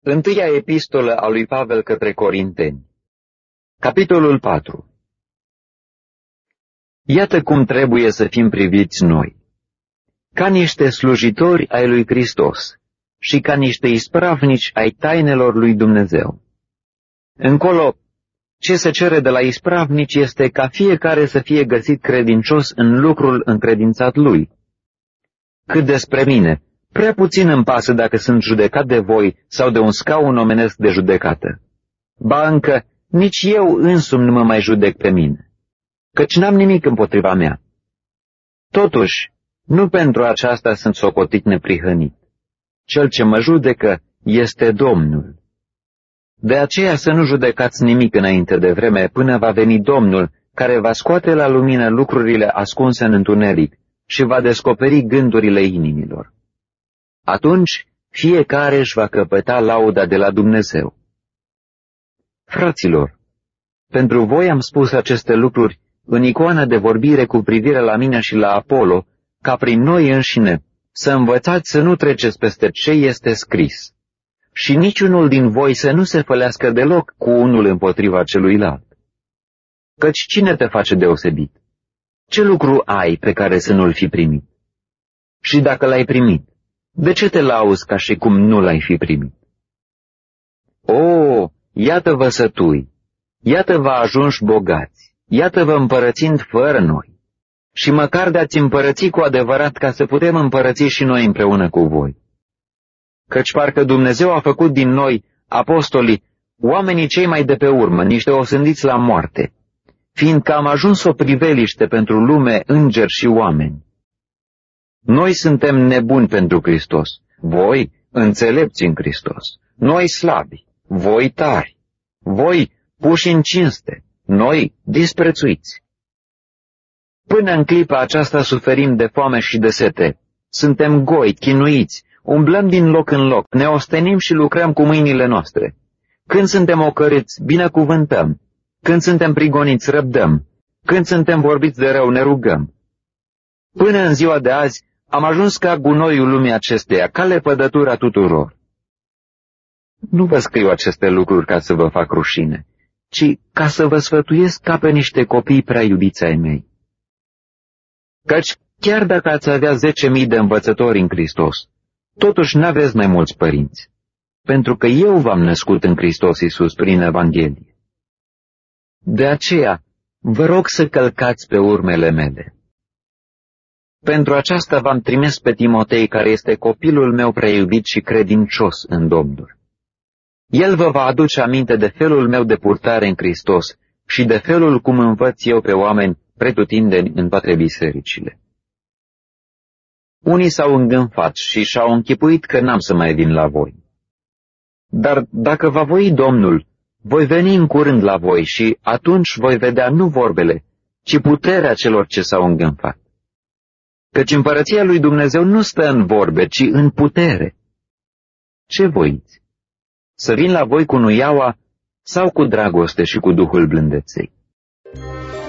Întâia epistolă a lui Pavel către Corinteni. Capitolul 4. Iată cum trebuie să fim priviți noi, ca niște slujitori ai lui Hristos și ca niște ispravnici ai tainelor lui Dumnezeu. Încolo, ce se cere de la ispravnici este ca fiecare să fie găsit credincios în lucrul încredințat lui. Cât despre mine, prea puțin îmi pasă dacă sunt judecat de voi sau de un scaun omenesc de judecată. Ba încă, nici eu însumi nu mă mai judec pe mine, căci n-am nimic împotriva mea. Totuși, nu pentru aceasta sunt socotit neprihănit. Cel ce mă judecă este Domnul. De aceea să nu judecați nimic înainte de vreme, până va veni Domnul, care va scoate la lumină lucrurile ascunse în întuneric și va descoperi gândurile inimilor. Atunci, fiecare își va căpăta lauda de la Dumnezeu. Fraților, pentru voi am spus aceste lucruri în icoană de vorbire cu privire la mine și la Apolo, ca prin noi înșine să învățați să nu treceți peste ce este scris, și niciunul din voi să nu se fălească deloc cu unul împotriva celuilalt. Căci cine te face deosebit? Ce lucru ai pe care să nu-l fi primit? Și dacă l-ai primit, de ce te lauzi ca și cum nu l-ai fi primit? O, iată-vă sătui, iată-vă ajunși bogați, iată-vă împărățind fără noi, și măcar de-ați împărăți cu adevărat ca să putem împărăți și noi împreună cu voi. Căci parcă Dumnezeu a făcut din noi, apostolii, oamenii cei mai de pe urmă, niște osândiți la moarte, fiindcă am ajuns o priveliște pentru lume, îngeri și oameni. Noi suntem nebuni pentru Hristos, voi înțelepți în Hristos, noi slabi, voi tari, voi puși în cinste, noi disprețuiți. Până în clipa aceasta suferim de foame și de sete, suntem goi, chinuiți, umblăm din loc în loc, ne ostenim și lucrăm cu mâinile noastre. Când suntem ocărâți, binecuvântăm, când suntem prigoniți, răbdăm, când suntem vorbiți de rău, ne rugăm. Până în ziua de azi am ajuns ca gunoiul lumii acesteia, ca lepădătura tuturor. Nu vă scriu aceste lucruri ca să vă fac rușine, ci ca să vă sfătuiesc ca pe niște copii prea iubiți ai mei. Căci chiar dacă ați avea 10.000 de învățători în Hristos, totuși n-aveți mai mulți părinți, pentru că eu v-am născut în Hristos Iisus prin Evanghelie. De aceea, vă rog să călcați pe urmele mele. Pentru aceasta v-am trimis pe Timotei, care este copilul meu prea iubit și credincios în Domnul. El vă va aduce aminte de felul meu de purtare în Hristos și de felul cum învăț eu pe oameni pretutindeni în toate bisericile. Unii s-au îngânfat și și-au închipuit că n-am să mai vin la voi. Dar dacă va voi Domnul, voi veni în curând la voi și atunci voi vedea nu vorbele, ci puterea celor ce s-au îngânfat. Căci împărăția lui Dumnezeu nu stă în vorbe, ci în putere. Ce voiți? Să vin la voi cu nuiaua sau cu dragoste și cu duhul blândeței?